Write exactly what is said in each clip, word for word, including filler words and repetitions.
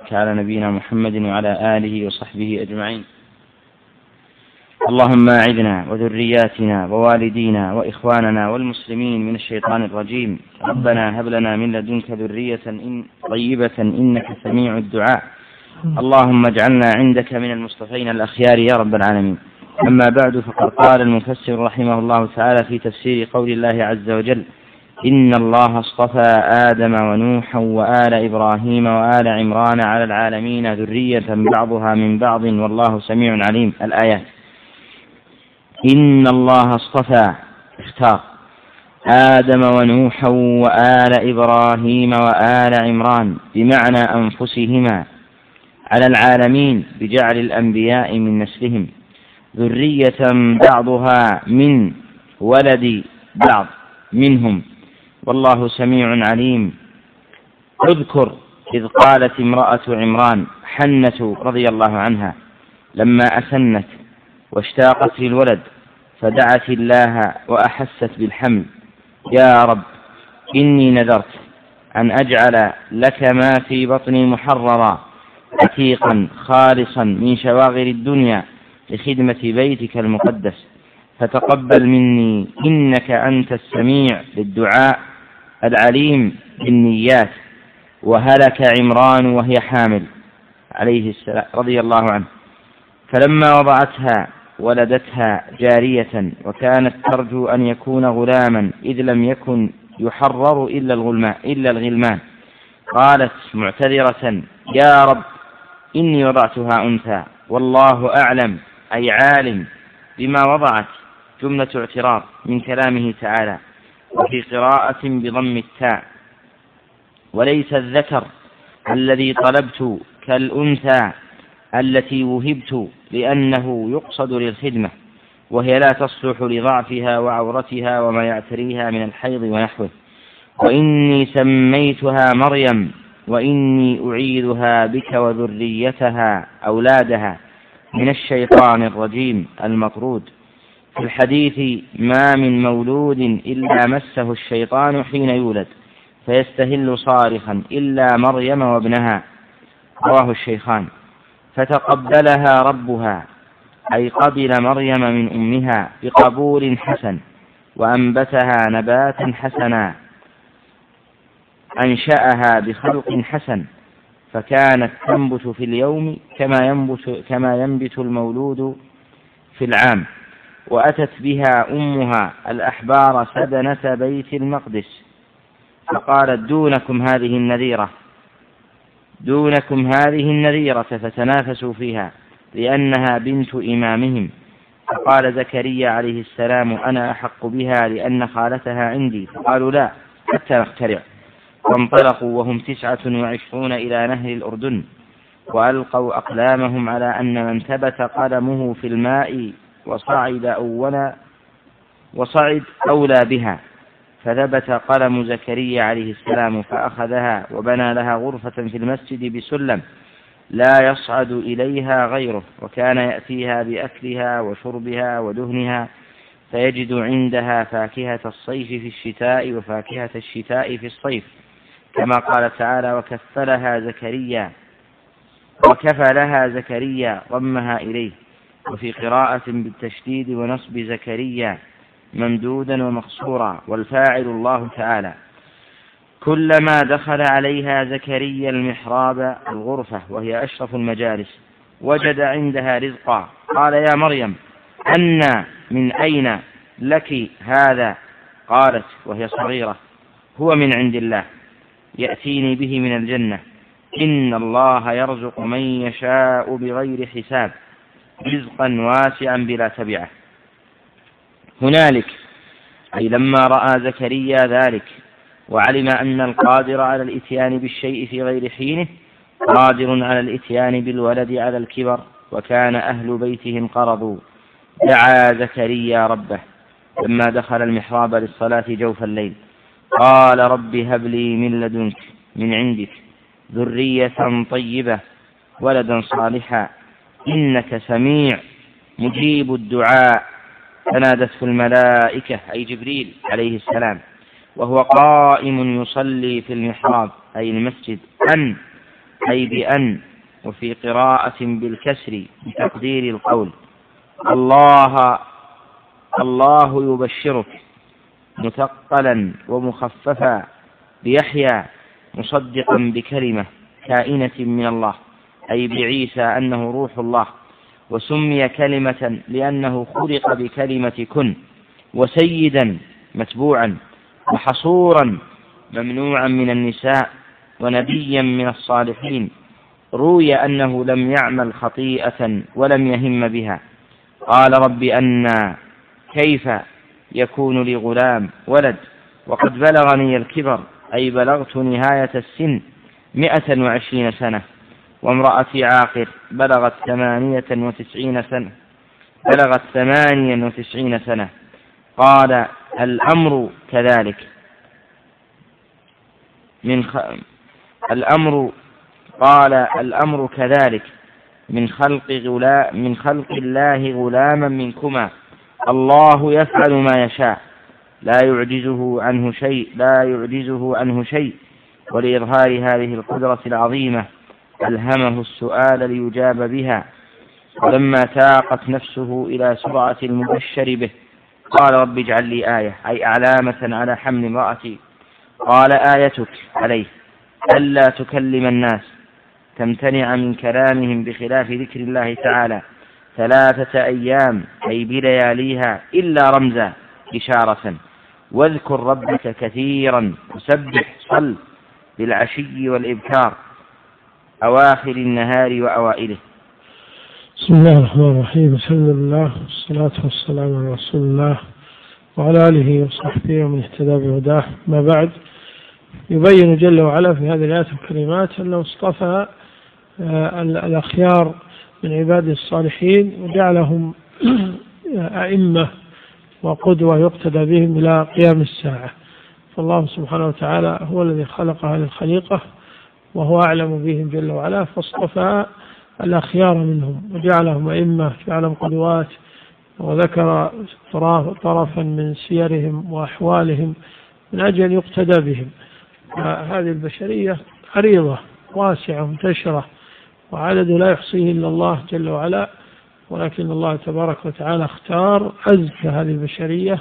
على نبينا محمد وعلى آله وصحبه أجمعين. اللهم أعذنا وذرياتنا ووالدينا وإخواننا والمسلمين من الشيطان الرجيم. ربنا هب لنا من لدنك ذرية إن طيبة إنك سميع الدعاء. اللهم اجعلنا عندك من المصطفين الأخيار يا رب العالمين. أما بعد، فقد قال المفسر رحمه الله تعالى في تفسير قول الله عز وجل: إن الله اصطفى آدم ونوحا وآل إبراهيم وآل عمران على العالمين ذرية بعضها من بعض والله سميع عليم. الآيات. إن الله اصطفى اختار آدم ونوحا وآل إبراهيم وآل عمران بمعنى أنفسهما على العالمين بجعل الأنبياء من نسلهم ذرية بعضها من ولد بعض منهم والله سميع عليم. اذكر إذ قالت امرأة عمران حنة رضي الله عنها لما أسنت واشتاقت للولد فدعت الله وأحست بالحمل: يا رب إني نذرت أن أجعل لك ما في بطني محررا عتيقا خالصا من شواغل الدنيا لخدمة بيتك المقدس، فتقبل مني إنك أنت السميع للدعاء العليم بالنيات. وهلك عمران وهي حامل عليه السلام رضي الله عنه، فلما وضعتها ولدتها جارية وكانت ترجو أن يكون غلاما إذ لم يكن يحرر إلا الغلمان, إلا الغلمان قالت معتذرة: يا رب إني وضعتها أنثى والله أعلم، أي عالم بما وضعت، جملة اعتراض من كلامه تعالى. وفي قراءة بضم التاء: وليس الذكر الذي طلبت كالأنثى التي وهبت، لأنه يقصد للخدمة وهي لا تصلح لضعفها وعورتها وما يعتريها من الحيض ونحوه. وإني سميتها مريم وإني أعيذها بك وذريتها أولادها من الشيطان الرجيم المطرود. في الحديث: ما من مولود إلا مسه الشيطان حين يولد فيستهل صارخا إلا مريم وابنها، رواه الشيخان. فتقبلها ربها، أي قبل مريم من أمها بقبول حسن وأنبتها نباتا حسنا، أنشأها بخلق حسن، فكانت تنبت في اليوم كما ينبت, كما ينبت المولود في العام. وأتت بها أمها الأحبار سدنة بيت المقدس فقالت: دونكم هذه النذيرة دونكم هذه النذيرة فتنافسوا فيها لأنها بنت إمامهم. فقال زكريا عليه السلام: أنا أحق بها لأن خالتها عندي. فقالوا: لا حتى نخترع. فانطلقوا وهم تسعة وعشرون إلى نهر الأردن، وألقوا أقلامهم على أن من ثبت قلمه في الماء وصعد أولا وصعد أولى بها، فثبت قلم زكريا عليه السلام فأخذها وبنى لها غرفة في المسجد بسلم لا يصعد إليها غيره، وكان يأتيها بأكلها وشربها ودهنها، فيجد عندها فاكهة الصيف في الشتاء وفاكهة الشتاء في الصيف، كما قال تعالى: وكفلها زكريا وكفلها زكريا ضمها إليه. وفي قراءة بالتشديد ونصب زكريا ممدودا ومقصورا، والفاعل الله تعالى. كلما دخل عليها زكريا المحراب الغرفة وهي أشرف المجالس وجد عندها رزقا، قال: يا مريم أن من أين لك هذا؟ قالت وهي صغيرة: هو من عند الله يأتيني به من الجنة، إن الله يرزق من يشاء بغير حساب، رزقا واسعا بلا تبعة. هنالك أي لما رأى زكريا ذلك وعلم أن القادر على الإتيان بالشيء في غير حينه قادر على الإتيان بالولد على الكبر، وكان أهل بيته انقرضوا، دعا زكريا ربه لما دخل المحراب للصلاة جوف الليل، قال: رب هب لي من لدنك من عندك ذرية طيبة ولدا صالحا إنك سميع مجيب الدعاء. فنادته الملائكة أي جبريل عليه السلام وهو قائم يصلي في المحراب أي المسجد: أن أي بأن، وفي قراءة بالكسر بتقدير القول الله الله يبشرك، مثقلا ومخففا بيحيى مصدقا بكلمة كائنة من الله، أي بعيسى أنه روح الله، وسمي كلمة لأنه خلق بكلمة كن، وسيدا متبوعا، وحصورا ممنوعا من النساء، ونبيا من الصالحين. روي أنه لم يعمل خطيئة ولم يهم بها. قال رب أنى كيف يكون لي غلام ولد وقد بلغني الكبر، أي بلغت نهاية السن مئة وعشرين سنة، وامرأتي عاقر بلغت ثمانية وتسعين سنة بلغت ثمانية وتسعين سنة. قال الأمر كذلك من خ... الأمر قال الأمر كذلك من خلق غلا من خلق الله غلاما منكما، الله يفعل ما يشاء لا يعجزه عنه شيء لا يعجزه عنه شيء. ولإظهار هذه القدرة العظيمة ألهمه السؤال ليجاب بها، ولما تاقت نفسه إلى سرعة المبشر به قال رب اجعل لي آية، أي علامة على حمل امرأتي. قال آيتك عليه ألا تكلم الناس، تمتنع من كلامهم بخلاف ذكر الله تعالى ثلاثة أيام، أي بلياليها إلا رمزا إشارة. واذكر ربك كثيرا وسبح صل بالعشي والإبكار أواخر النهار وأوائله. بسم الله الرحمن الرحيم. الحمد لله والصلاة والسلام على رسول الله وعلى آله وصحبه ومن اهتدى بهداه. ما بعد، يبين جل وعلا في هذه الآيات الكريمات أنه اصطفى الأخيار من عباده الصالحين وجعلهم أئمة وقدوة يقتدى بهم إلى قيام الساعة. فالله سبحانه وتعالى هو الذي خلق هذه الخليقة وهو أعلم بهم جل وعلا، فاصطفى الأخيار منهم وجعلهم أئمة، جعلهم قدوات، وذكر طرفا من سيرهم وأحوالهم من أجل أن يقتدى بهم. هذه البشرية عريضة واسعة منتشرة، وعدد لا يحصيه إلا الله جل وعلا، ولكن الله تبارك وتعالى اختار أزكى هذه البشرية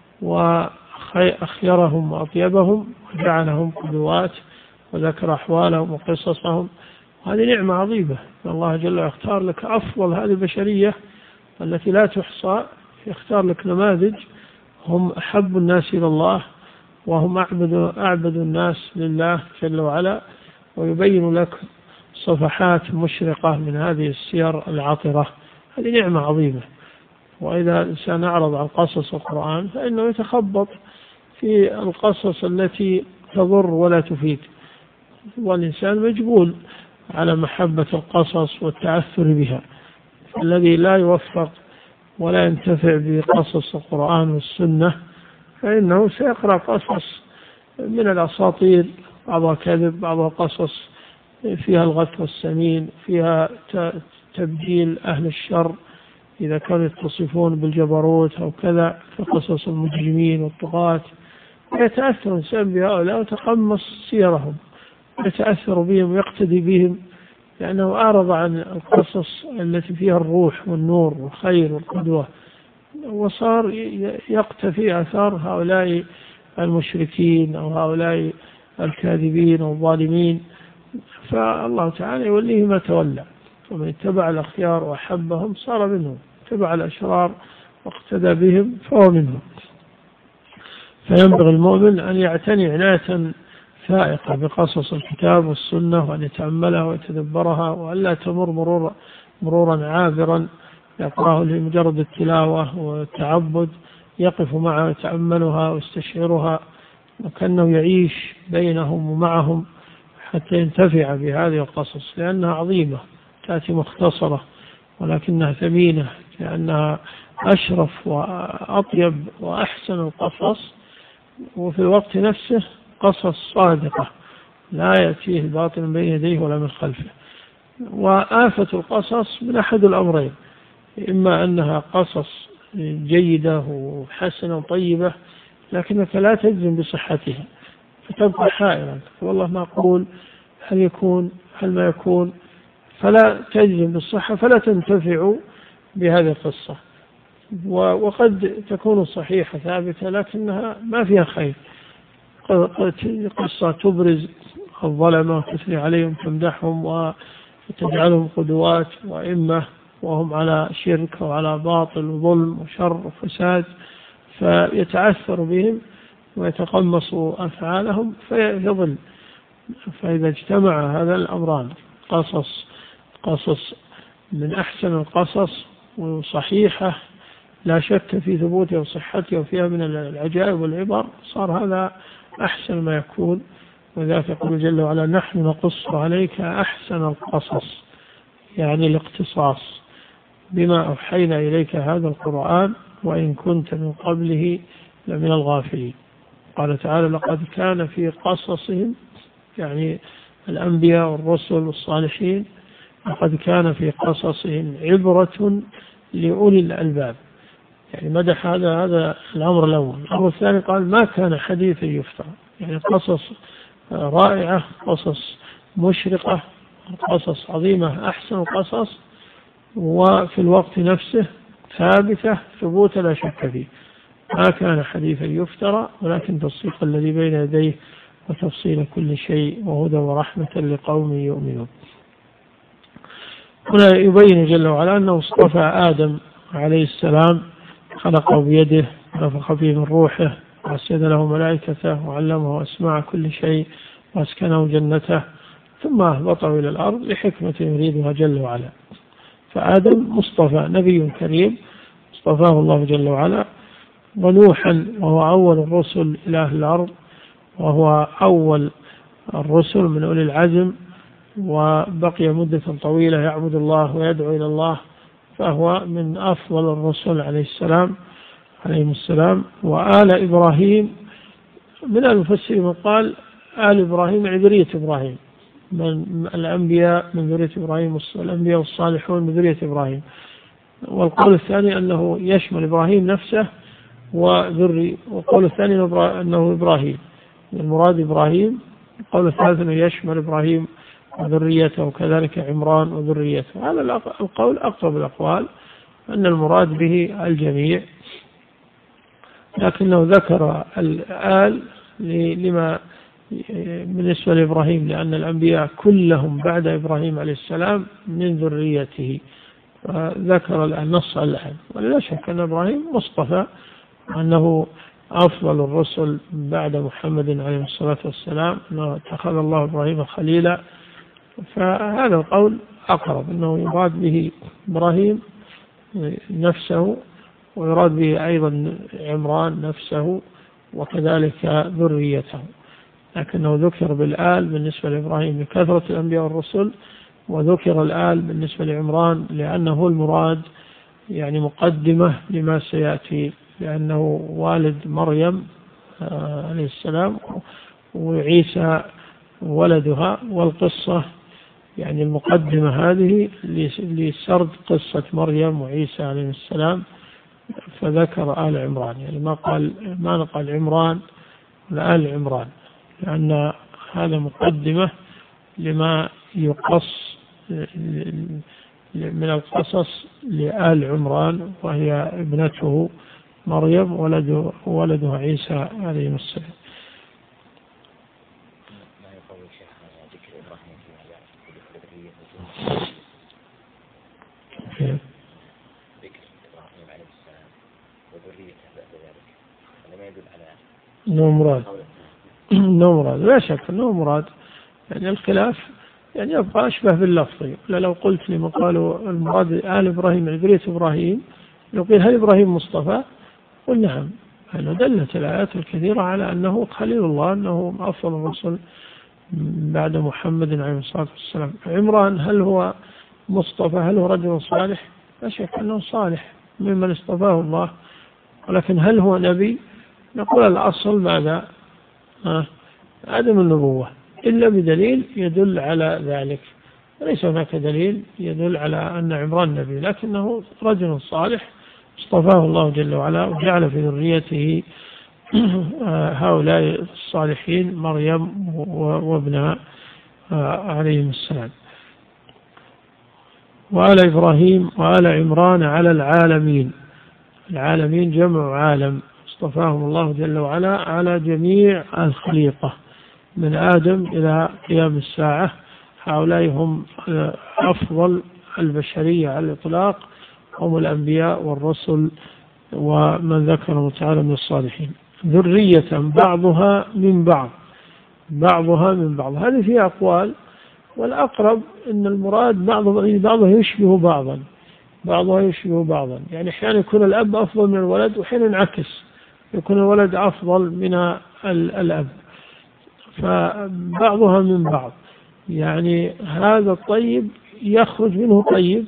وأخيرهم وأطيبهم وجعلهم قدوات وذكر أحوالهم وقصصهم. هذه نعمة عظيمة، الله جل وعلا اختار لك أفضل هذه البشرية التي لا تحصى، يختار لك نماذج هم أحب الناس إلى الله وهم أعبد, أعبد الناس لله جل وعلا، ويبين لك صفحات مشرقة من هذه السير العطرة. هذه نعمة عظيمة. وإذا الإنسان أعرض عن قصص القرآن فإنه يتخبط في القصص التي تضر ولا تفيد، والإنسان مجبول على محبة القصص والتأثر بها. الذي لا يوفق ولا ينتفع بقصص القرآن والسنة فإنه سيقرأ قصص من الأساطير، بعضها كذب، بعضها قصص فيها الغث والسمين، فيها تبجيل أهل الشر إذا كانوا يتصفون بالجبروت أو كذا، في قصص المجرمين والطغاة. يتأثر الإنسان بهؤلاء وتقمص سيرهم، يتأثر بهم ويقتدي بهم، لأنه أعرض عن القصص التي فيها الروح والنور والخير والقدوة، وصار يقتفي آثار هؤلاء المشركين أو هؤلاء الكاذبين والظالمين. فالله تعالى يوليه ما تولى، ومن اتبع الأخيار وأحبهم صار منهم، اتبع الأشرار واقتدى بهم فهو منهم. فينبغي المؤمن أن يعتني عناية فائقة بقصص الكتاب والسنة، وأن يتأملها ويتدبرها، وألا تمر مرور مرورا عابرا يقرأه لمجرد التلاوة والتعبد، يقف معها ويتأملها ويستشعرها وكأنه يعيش بينهم ومعهم حتى ينتفع بهذه القصص، لأنها عظيمة تأتي مختصرة ولكنها ثمينة، لأنها أشرف وأطيب وأحسن القصص، وفي الوقت نفسه قصص صادقة لا يأتيه الباطل من بين يديه ولا من خلفه. وآفة القصص من أحد الأمرين، إما أنها قصص جيدة وحسنة وطيبة لكنك لا تجزم بصحتها فتبقى حائرا، والله ما أقول هل يكون هل ما يكون، فلا تجزم بالصحة، فلا تنتفع بهذه القصة. وقد تكون صحيحة ثابتة لكنها ما فيها خير، قصة تبرز الظلمة وتثني عليهم تمدحهم وتجعلهم قدوات وإمة وهم على شرك وعلى باطل وظلم وشر وفساد، فيتعثر بهم ويتقمص أفعالهم فيضل. فإذا اجتمع هذا الأمران، قصص قصص من أحسن القصص وصحيحة لا شك في ثبوتها وصحتها وفيها من العجائب والعبر، صار هذا أحسن ما يكون. وذلك يقول جل وعلا: نحن نقص عليك أحسن القصص، يعني الاقتصاص، بما أوحينا إليك هذا القرآن وإن كنت من قبله لمن الغافلين. قال تعالى: لقد كان في قصصهم، يعني الأنبياء والرسل والصالحين، لقد كان في قصصهم عبرة لأولي الألباب. يعني مدح هذا هذا الأمر الأول. الأمر الثاني قال: ما كان حديثا يفترى، يعني قصص رائعة، قصص مشرقة، قصص عظيمة، أحسن القصص، وفي الوقت نفسه ثابتة ثبوت لا شك فيه. ما كان حديثا يفترى ولكن تصديق الذي بين يديه وتفصيل كل شيء وهدى ورحمة لقوم يؤمنون. هنا يبين جل وعلا أنه اصطفى آدم عليه السلام، خلقه بيده ونفخ فيه من روحه وأسجد له ملائكته وعلمه أسماع كل شيء وأسكنه جنته، ثم أهبطه إلى الأرض لحكمة يريدها جل وعلا. فآدم مصطفى، نبي كريم اصطفاه الله جل وعلا. ونوحا وهو أول الرسل إلى أهل الأرض، وهو أول الرسل من أولي العزم، وبقي مدة طويلة يعبد الله ويدعو إلى الله، فهو من أفضل الرسل عليه السلام عليهم السلام. وآل إبراهيم، من المفسرين من قال آل إبراهيم عذرية إبراهيم، من الأنبياء من ذرية إبراهيم، الأنبياء والصالحون من ذرية إبراهيم. والقول الثاني أنه يشمل إبراهيم نفسه وذري، والقول الثاني أنه إبراهيم، المراد إبراهيم. القول الثالث أنه يشمل إبراهيم وذريته وكذلك عمران وذريته. هذا القول أقرب الأقوال، أن المراد به الجميع، لكنه ذكر الآل لما بالنسبة لإبراهيم، لأن الأنبياء كلهم بعد إبراهيم عليه السلام من ذريته، فذكر النص الآن. ولا شك أن إبراهيم مصطفى، أنه أفضل الرسل بعد محمد عليه الصلاة والسلام، أنه اتخذ الله إبراهيم خليلا. فهذا القول أقرب، أنه يراد به إبراهيم نفسه، ويراد به أيضا عمران نفسه وكذلك ذريته، لكنه ذكر بالآل بالنسبة لإبراهيم لكثرة الأنبياء والرسل، وذكر الآل بالنسبة لعمران لأنه المراد، يعني مقدمة لما سيأتي، لأنه والد مريم عليه السلام وعيسى ولدها. والقصة يعني المقدمة هذه لسرد قصة مريم وعيسى عليه السلام، فذكر آل عمران، يعني ما قال ما نقل عمران ولا آل عمران، لأن هذا مقدمة لما يقص من القصص لآل عمران، وهي ابنته مريم ولده ولدها عيسى عليه السلام. انه مراد انه مراد لا شك انه مراد، يعني الخلاف يعني يبقى اشبه باللفظ. لو قلت لي قالوا المراد آل إبراهيم عذرية إبراهيم، لو قيل هل إبراهيم مصطفى؟ قل نعم، لأنه دلت الآيات الكثيرة على أنه خليل الله، أنه أفضل الرسل بعد محمد عليه الصلاة والسلام. عمران هل هو مصطفى؟ هل هو رجل صالح؟ لا شك أنه صالح ممن اصطفاه الله، ولكن هل هو نبي؟ نقول الأصل ماذا؟ آه. عدم النبوة، إلا بدليل يدل على ذلك. ليس هناك دليل يدل على أن عمران نبي، لكنه رجل صالح اصطفاه الله جل وعلا وجعل في ذريته هؤلاء الصالحين مريم وابنها عليهم السلام. وآل إبراهيم وآل عمران على العالمين. العالمين جمع عالم، اصطفاهم الله جل وعلا على جميع الخليقة من آدم إلى قيام الساعة. هؤلاء هم أفضل البشرية على الإطلاق، هم الأنبياء والرسل ومن ذكرهم تعالى من الصالحين، ذرية بعضها من بعض، بعضها من بعض. هذه فيها أقوال، والأقرب أن المراد بعضها بعضها يشبه بعضا، بعضها يشبه بعضا. يعني أحيانا يكون الأب أفضل من الولد، وحين ينعكس يكون الولد أفضل من الأب، فبعضها من بعض. يعني هذا الطيب يخرج منه طيب،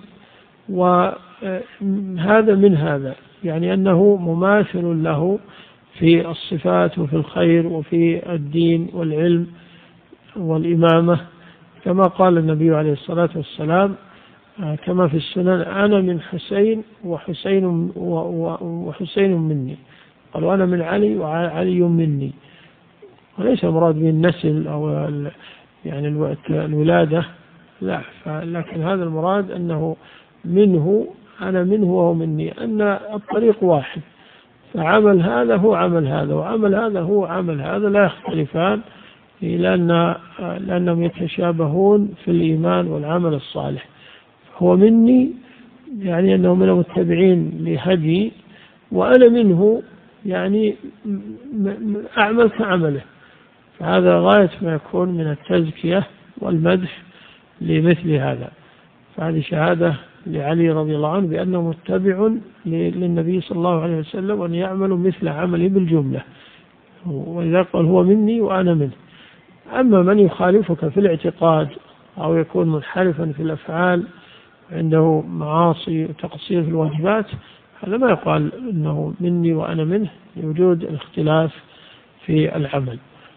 وهذا من هذا، يعني أنه مماثل له في الصفات وفي الخير وفي الدين والعلم والإمامة، كما قال النبي عليه الصلاة والسلام كما في السنن: أنا من حسين وحسين وحسين مني، قال: وأنا من علي وعلي مني. وليس المراد به النسل أو يعني الولادة، لا، لكن هذا المراد أنه منه، أنا منه وهو مني، أن الطريق واحد، فعمل هذا هو عمل هذا، وعمل هذا هو عمل هذا، لا يختلفان، لأن لأنهم يتشابهون في الإيمان والعمل الصالح. هو مني يعني أنه من المتبعين لهدي، وأنا منه يعني أعمل كعمله. فهذا غاية ما يكون من التزكية والمدح لمثل هذا. فهذه شهادة لعلي رضي الله عنه بأنه متبع للنبي صلى الله عليه وسلم، وأن يعمل مثل عمله بالجملة، وإذا قال هو مني وأنا منه. أما من يخالفك في الاعتقاد أو يكون منحرفا في الأفعال، عنده معاصي وتقصير في الواجبات، هذا ما يقال إنه مني وأنا منه، لوجود الاختلاف في العمل.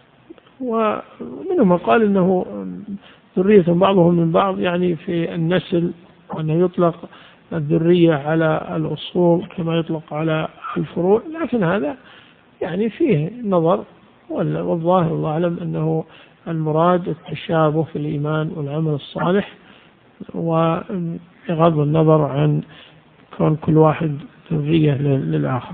ومنهم قال إنه ذرية بعضهم من بعض، يعني في النسل، وأنه يطلق الذرية على الأصول كما يطلق على الفروع، لكن هذا يعني فيه نظر، والظاهر الله أعلم أنه المراد التشابه في الإيمان والعمل الصالح، وبغض النظر عن كون كل واحد ذرية للآخر.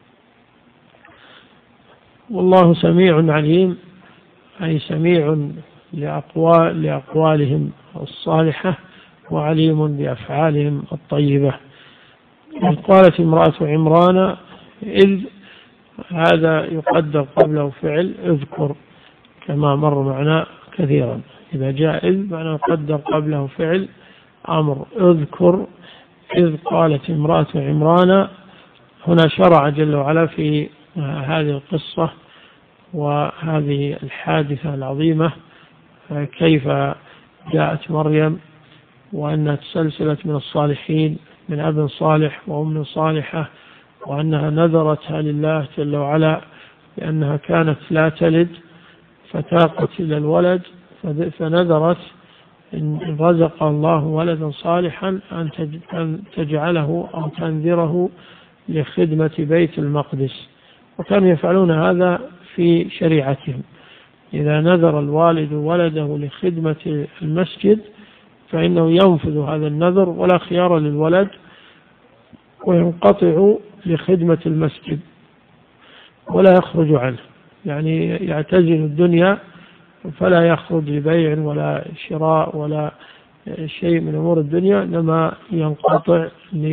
والله سميع عليم، أي سميع لأقوال لأقوالهم الصالحة، وعليم بأفعالهم الطيبة. قالت امرأة عمران إذ، هذا يقدر قبله فعل اذكر كما مر معنا كثيرا. إذا جاء إذ معنى يقدر قبله فعل أمر، اذكر إذ قالت امرأة عمران. هنا شرع جل وعلا في هذه القصة وهذه الحادثة العظيمة، كيف جاءت مريم وأنها تسلسلت من الصالحين، من أب صالح وأم صالحة، وأنها نذرتها لله جل وعلا لأنها كانت لا تلد فتاقت إلى الولد، فنذرت إن رزق الله ولدا صالحا أن تجعله أو تنذره لخدمة بيت المقدس. وكانوا يفعلون هذا في شريعتهم، إذا نذر الوالد ولده لخدمة المسجد فإنه ينفذ هذا النذر ولا خيار للولد، وينقطع لخدمة المسجد ولا يخرج عنه، يعني يعتزل الدنيا فلا يخرج لبيع ولا شراء ولا شيء من أمور الدنيا، إنما ينقطع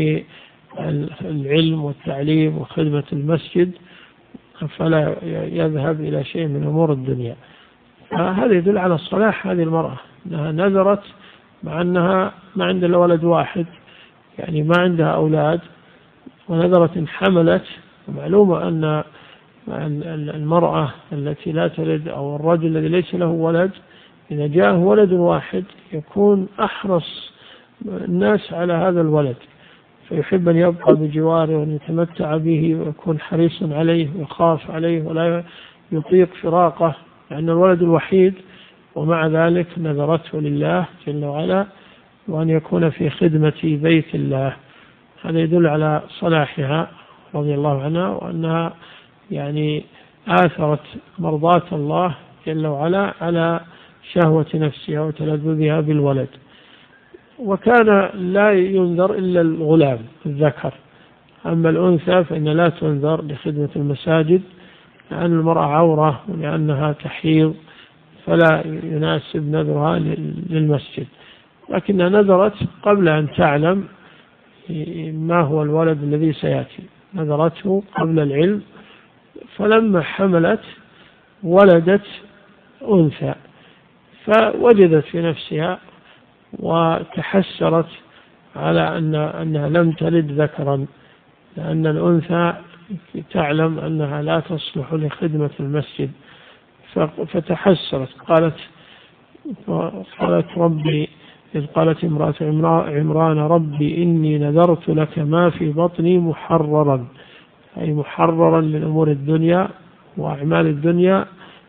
للعلم والتعليم وخدمة المسجد، فلا يذهب إلى شيء من أمور الدنيا. هذا يدل على الصلاح هذه المرأة، أنها نذرت مع أنها ما عندها ولد واحد، يعني ما عندها أولاد، ونذرت إن حملت. ومعلومة أن المرأة التي لا تلد أو الرجل الذي ليس له ولد، إذا جاءه ولد واحد يكون أحرص الناس على هذا الولد، فيحب أن يبقى بجواره وأن يتمتع به ويكون حريصا عليه ويخاف عليه ولا يطيق فراقه، لأن الولد الوحيد، ومع ذلك نذرته لله جل وعلا وأن يكون في خدمة بيت الله. هذا يدل على صلاحها رضي الله عنها، وأنها يعني آثرت مرضاة الله جل وعلا على شهوة نفسها وتلذذها بالولد. وكان لا ينذر إلا الغلام الذكر، أما الأنثى فإن لا تنذر لخدمة المساجد، لأن المرأة عورة ولأنها تحيض فلا يناسب نذرها للمسجد، لكنها نذرت قبل أن تعلم ما هو الولد الذي سيأتي، نذرته قبل العلم، فلما حملت ولدت أنثى فوجدت في نفسها وتحسرت على أن أنها لم تلد ذكرا، لأن الأنثى تعلم أنها لا تصلح لخدمة المسجد، فتحسرت. قالت قالت ربي إذ قالت امرأة عمران ربي إني نذرت لك ما في بطني محررا، أي محررا لأمور الدنيا وأعمال الدنيا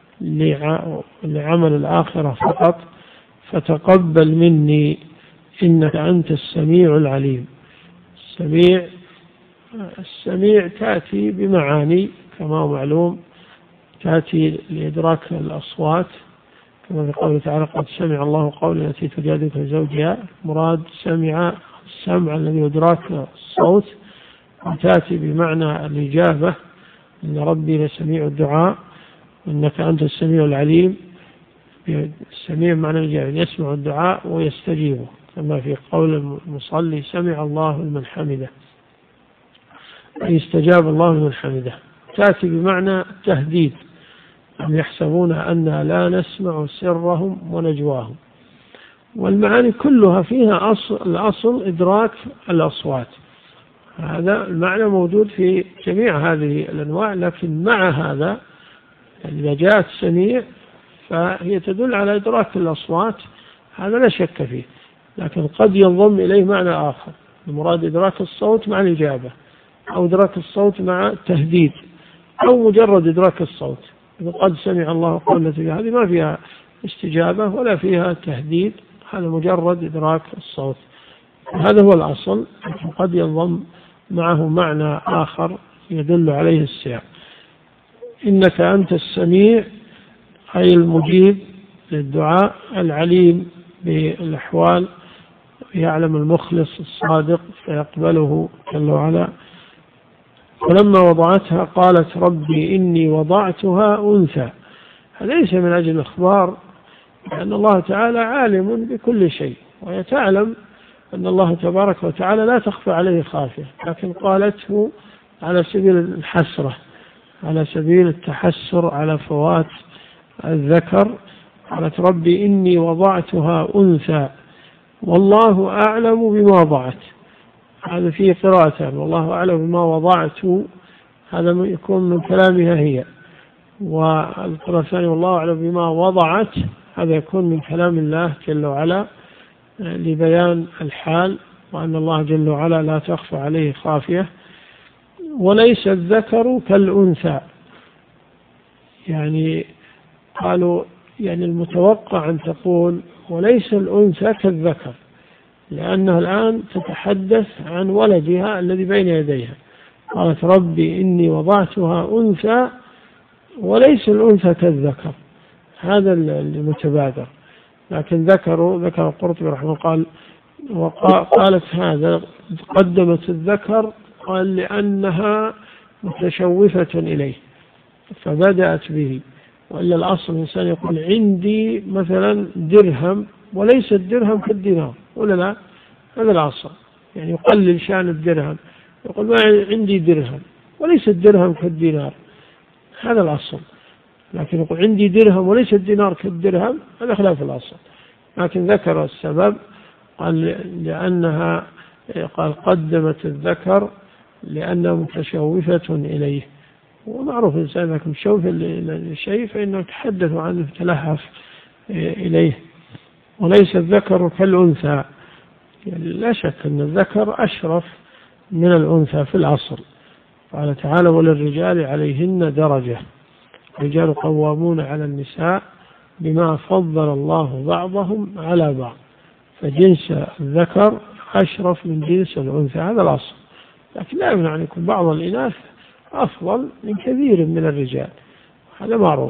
لعمل الآخرة فقط، فتقبل مني إنك أنت السميع العليم. السميع السميع تأتي بمعاني كما هو معلوم، تأتي لإدراك الأصوات كما في قوله تعالى قد سمع الله قول التي تجادلك في زوجها، مراد سمع السمع الذي يدرك الصوت، وتأتي بمعنى الإجابة إن ربي لسميع الدعاء إنك أنت السميع العليم. السميع معنى الإجابة يسمع الدعاء ويستجيبه، كما في قول المصلي سمع الله لمن حمده، أي استجاب الله لمن حمده. تأتي بمعنى التهديد، أم يحسبون أننا لا نسمع سرهم ونجواهم. والمعاني كلها فيها أصل الأصل إدراك الأصوات، هذا المعنى موجود في جميع هذه الأنواع، لكن مع هذا إذا جاءت سميع فهي تدل على إدراك الأصوات، هذا لا شك فيه، لكن قد ينضم إليه معنى آخر، المراد إدراك الصوت مع الإجابة، أو إدراك الصوت مع التهديد، أو مجرد إدراك الصوت. قد سمع الله قولة هذه ما فيها استجابة ولا فيها تهديد، هذا مجرد إدراك الصوت، هذا هو الأصل. قد ينضم معه معنى آخر يدل عليه السياق. إنك أنت السميع أي المجيب للدعاء، العليم بالأحوال، يعلم المخلص الصادق فيقبله جل وعلا. ولما وضعتها قالت ربي إني وضعتها أنثى، هذا ليس من أجل الإخبار، لأن الله تعالى عالم بكل شيء ويتعلم أن الله تبارك وتعالى لا تخفى عليه خافية، لكن قالته على سبيل الحسرة، على سبيل التحسر على فوات الذكر. قالت ربي إني وضعتها أنثى والله أعلم بما وضعت، هذا فيه قراءة والله أعلم بما وضعت، هذا يكون من كلامها هي، والقراءة الثانية والله أعلم بما وضعت، هذا يكون من كلام الله جل وعلا لبيان الحال، وأن الله جل وعلا لا تخفى عليه خافية. وليس الذكر كالأنثى، يعني قالوا يعني المتوقع أن تقول وليس الأنثى كالذكر، لأنها الآن تتحدث عن ولدها الذي بين يديها. قالت ربي إني وضعتها أنثى وليس الأنثى كالذكر، هذا المتبادر. لكن ذكروا ذكر القرطبي رحمه قال وقالت هذا قدمت الذكر قال لأنها متشوفة إليه فبدأت به، وإلا الأصل الإنسان يقول عندي مثلا درهم وليس الدرهم كالدينار، ولا لا؟ هذا الأصل، يعني يقلل شأن الدرهم، يقول ما عندي درهم وليس الدرهم كالدينار، هذا الأصل. لكن يقول عندي درهم وليس الدينار كالدرهم، هذا خلاف الأصل. لكن ذكر السبب قال لأنها قال قدمت الذكر لأنها متشوفة إليه، ومعروف الإنسان لكن مشوف للشيء فإنه يتحدث عنه تلهف إليه. وليس الذكر كالأنثى، يعني لا شك أن الذكر أشرف من الأنثى في العصر. قال تعالى وللرجال عليهن درجة، الرجال قوامون على النساء بما فضل الله بعضهم على بعض، فجنس الذكر أشرف من جنس الأنثى، هذا الأصل. لكن لا يمنع أن يكون بعض الإناث أفضل من كثير من الرجال، هذا معروف.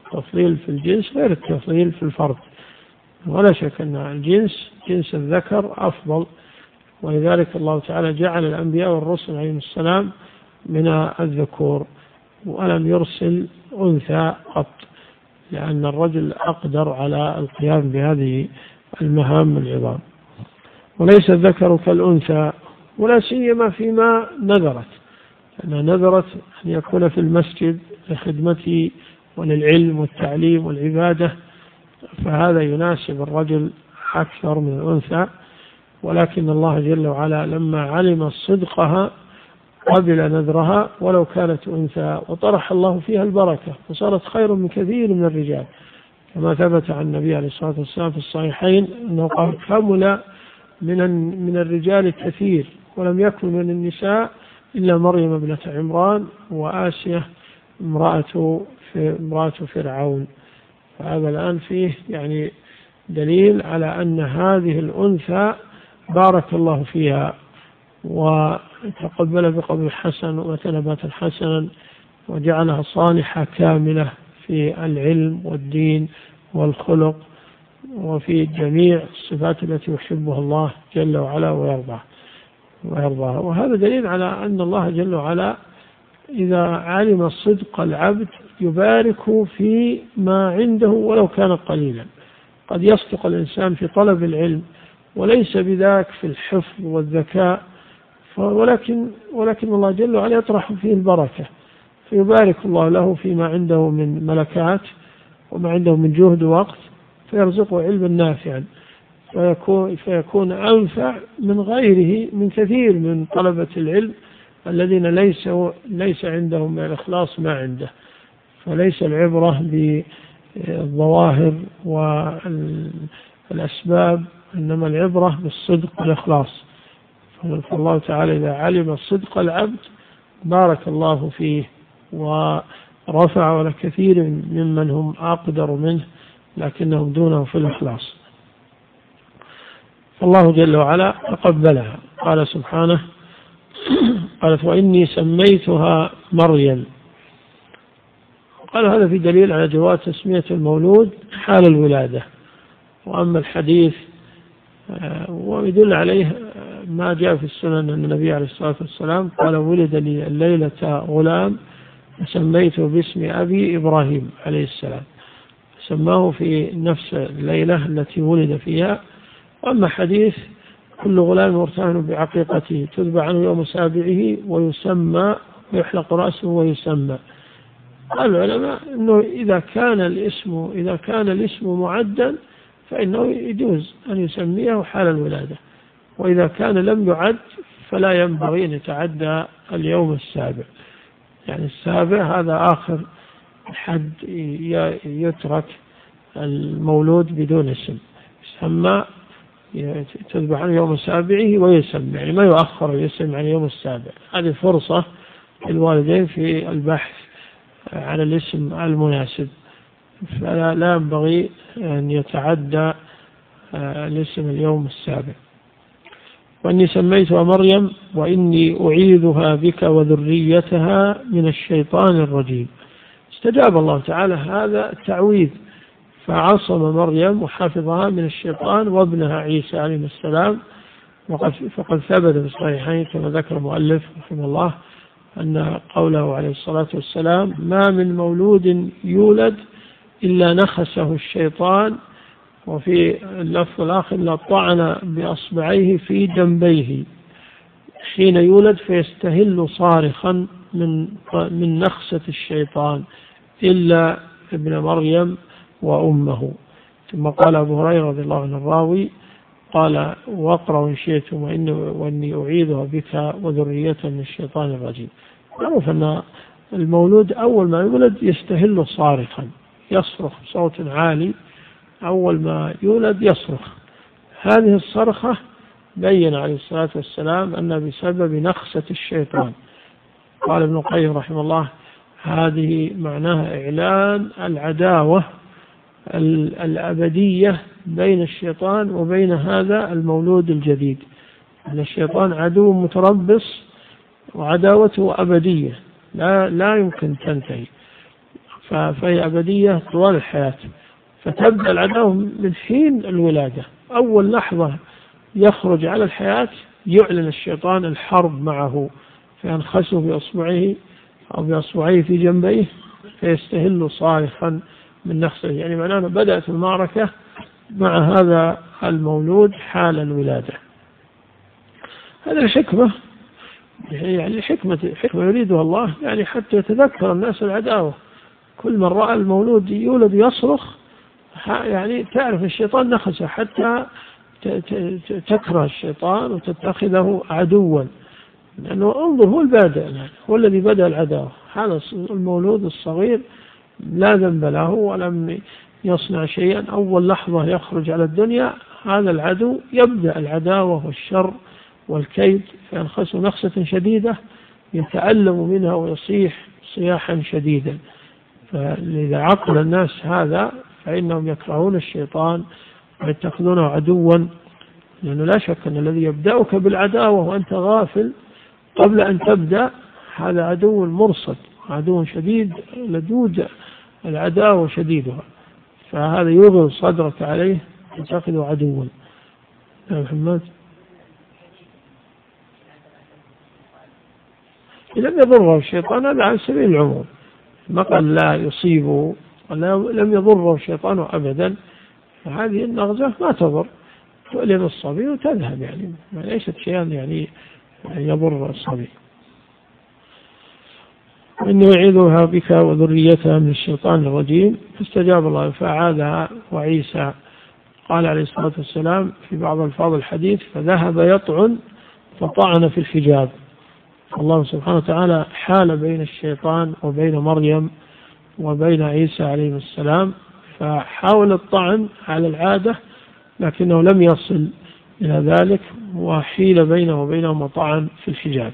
التفضيل في الجنس غير التفضيل في الفرد، ولا شك أن الجنس جنس الذكر أفضل، ولذلك الله تعالى جعل الأنبياء والرسل عليهم السلام من الذكور ولم يرسل أنثى قط، لأن الرجل أقدر على القيام بهذه المهام العظام. وليس الذكر كالأنثى، ولا سيما فيما نذرت، أنها نذرت أن يكون في المسجد لخدمته وللعلم والتعليم والعبادة، فهذا يناسب الرجل أكثر من الأنثى. ولكن الله جل وعلا لما علم صدقها قبل نذرها ولو كانت أنثى، وطرح الله فيها البركة فصارت خير من كثير من الرجال، كما ثبت عن النبي عليه الصلاة والسلام في الصحيحين أنه قال كمل من من الرجال كثير ولم يكن من النساء إلا مريم ابنة عمران وآسية امرأة في امرأة فرعون. فهذا الآن فيه يعني دليل على أن هذه الأنثى بارك الله فيها وتقبل بقبول حسن وتنبات حسنا وجعلها صالحة كاملة في العلم والدين والخلق وفي جميع الصفات التي يحبها الله جل وعلا ويرضاها ويرضاها. وهذا دليل على أن الله جل وعلا إذا علم صدق العبد يبارك في ما عنده ولو كان قليلا. قد يصدق الإنسان في طلب العلم وليس بذاك في الحفظ والذكاء، ولكن ولكن الله جل وعلا يطرح فيه البركة، فيبارك الله له فيما عنده من ملكات وما عنده من جهد ووقت، فيرزقه علما نافعا، فيكون, فيكون أنفع من غيره من كثير من طلبة العلم الذين ليس, ليس عندهم من الإخلاص ما عنده. فليس العبرة بالظواهر والأسباب، إنما العبرة بالصدق والإخلاص. فالله تعالى إذا علم صدق العبد بارك الله فيه ورفع على كثير ممن هم أقدر منه لكنهم دونه في الإخلاص. فالله جل وعلا تقبلها. قال سبحانه قالت وإني سميتها مريم. قال هذا في دليل على جواز تسمية المولود حال الولادة. وأما الحديث ويدل عليه ما جاء في السنن أن النبي عليه الصلاة والسلام قال ولد لي الليلة غلام سميته باسم أبي إبراهيم عليه السلام، سماه في نفس الليلة التي ولد فيها. وأما حديث كل غلام مرتهن بعقيقته تذبح عنه يوم سابعه ويسمى ويحلق رأسه ويسمى. قال العلماء أنه إذا كان الاسم إذا كان الاسم معدا فإنه يجوز أن يسميه حال الولادة، وإذا كان لم يعد فلا ينبغي أن يتعدى اليوم السابع. يعني السابع هذا آخر حد يترك المولود بدون اسم، يسمى تذبح عن يوم سابعه ويسمى، يعني ما يؤخر الاسم عن يوم السابع. هذه فرصة للوالدين في البحث عن الاسم المناسب، فلا لا ينبغي أن يتعدى الاسم اليوم السابع. وإني سميتها مريم وإني أعيذها بك وذريتها من الشيطان الرجيم. استجاب الله تعالى هذا التعويذ فعصم مريم وحفظها من الشيطان وابنها عيسى عليه السلام. وقد فقد ثبت في الصحيحين كما ذكر المؤلف رحمه الله أن قوله عليه الصلاة والسلام ما من مولود يولد إلا نخسه الشيطان، وفي اللفظ الآخر لا طعن بأصبعيه في جنبيه حين يولد فيستهل صارخا من من نخسة الشيطان إلا ابن مريم وأمه. ثم قال أبو هريرة رضي الله عنه الراوي قال واقرأوا إن شئتم وإني أعيذها بك وذريتها من الشيطان الرجيم. معروف أن المولود أول ما يولد يستهل صارخا، يصرخ بصوت عالي، أول ما يولد يصرخ. هذه الصرخة بين عليه الصلاة والسلام أن بسبب نخسة الشيطان. قال ابن القيم رحمه الله هذه معناها إعلان العداوة الأبدية بين الشيطان وبين هذا المولود الجديد، أن الشيطان عدو متربص وعداوته أبدية لا لا يمكن تنتهي. فهي أبدية طوال الحياة. فتبدأ العداوة من حين الولادة، أول لحظة يخرج على الحياة يعلن الشيطان الحرب معه، فينخسه بأصبعه أو بأصبعيه في جنبيه فيستهل صارخا من نخسه، يعني معناه بدأت المعركة مع هذا المولود حال الولادة. هذا الحكمة، يعني حكمة حكمة يريدها الله، يعني حتى يتذكر الناس العداوة. كل من رأى المولود يولد يصرخ يعني تعرف الشيطان نخسه، حتى تكره الشيطان وتتخذه عدوا، لأنه انظر هو البادئ، يعني هو الذي بدأ العداوة. هذا المولود الصغير لا ذنب له ولم يصنع شيئا، أول لحظة يخرج على الدنيا هذا العدو يبدأ العداوة والشر والكيد، فينخسه نخسة شديدة يتألم منها ويصيح صياحا شديدا. فإذا عقل الناس هذا فإنهم يكرهون الشيطان ويتخذونه عدوا، لأنه لا شك أن الذي يبدأك بالعداوة وأنت غافل قبل أن تبدأ هذا عدو مرصد، عدو شديد لدود العداوة شديدها، فهذا يغلق صدرك عليه تتخذه عدوا. يا محمد إذا لم يضره الشيطان هذا على سبيل العموم، ما قال لا يصيبه ولا لم يضره الشيطان أبدا، فهذه النغزة ما تضر، تؤلم الصبي وتذهب، يعني ليست شيئا يعني يضر الصبي. إنه يعيذها بك وذريتها من الشيطان الرجيم، فاستجاب الله فعادها. وعيسى قال عليه الصلاة والسلام في بعض الفاظ الحديث فذهب يطعن فطعن في الحجاب. الله سبحانه وتعالى حال بين الشيطان وبين مريم وبين عيسى عليه السلام، فحاول الطعن على العادة لكنه لم يصل إلى ذلك، وحيل بينه وبينهم وطعن في الحجاب.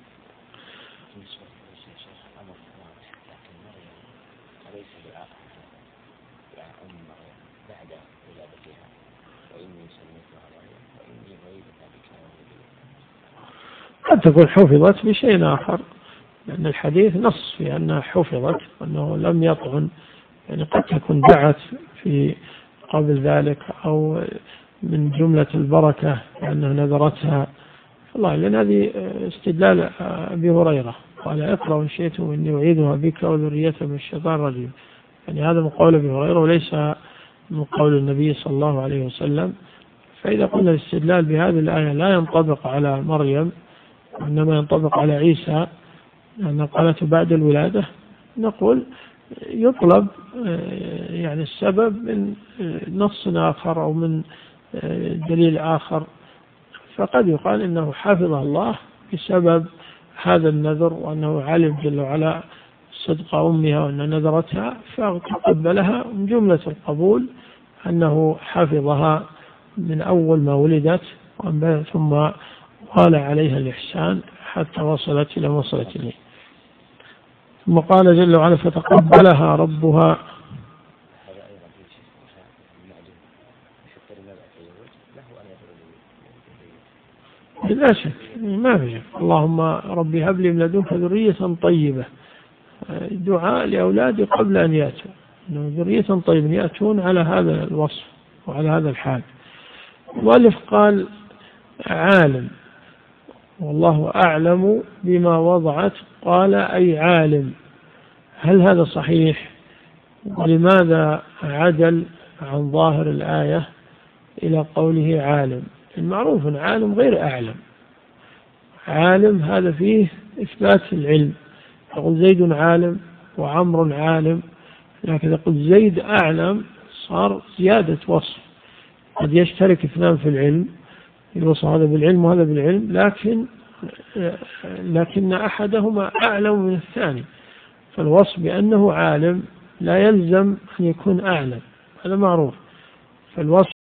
قد تكون حفظت بشيء آخر، لأن الحديث نص في أنها حفظت وأنه لم يطعن، يعني قد تكون دعت في قبل ذلك أو من جملة البركة لأنها نذرتها الله، لأن هذه استدلال أبي هريرة قال اقرأ إن شئتم إني أعيذها بك وذريتها من الشيطان الرجيم، يعني هذا من قول أبي هريرة وليس من قول النبي صلى الله عليه وسلم. فإذا قلنا الاستدلال بهذه الآية لا ينطبق على مريم وإنما ينطبق على عيسى لأنها قالت بعد الولادة، نقول يطلب يعني السبب من نص آخر أو من دليل آخر، فقد يقال إنه حفظه الله بسبب هذا النذر وأنه علم جل وعلا صدق أمها وأن نذرتها فتقبلها، من جملة القبول أنه حفظها من أول ما ولدت ثم قال عليها الإحسان حتى وصلت إلى وصلت إليه. ثم قال جل وعلا فتقبلها ربها. لا شك ما في شك، اللهم ربي هب لي من لدنك ذرية طيبة، دعاء لأولادي قبل أن يأتوا، ذرية طيبة يأتون على هذا الوصف وعلى هذا الحال. المؤلف قال عالم والله أعلم بما وضعت، قال أي عالم. هل هذا صحيح؟ ولماذا عدل عن ظاهر الآية إلى قوله عالم؟ المعروف أن عالم غير أعلم، عالم هذا فيه إثبات العلم، تقول زيد عالم وعمر عالم، لكن تقول زيد أعلم صار زيادة وصف. قد يشترك اثنان في العلم يوصف هذا بالعلم وهذا بالعلم، لكن لكن أحدهما أعلم من الثاني، فالوصف بأنه عالم لا يلزم أن يكون أعلم، هذا معروف. فالوصف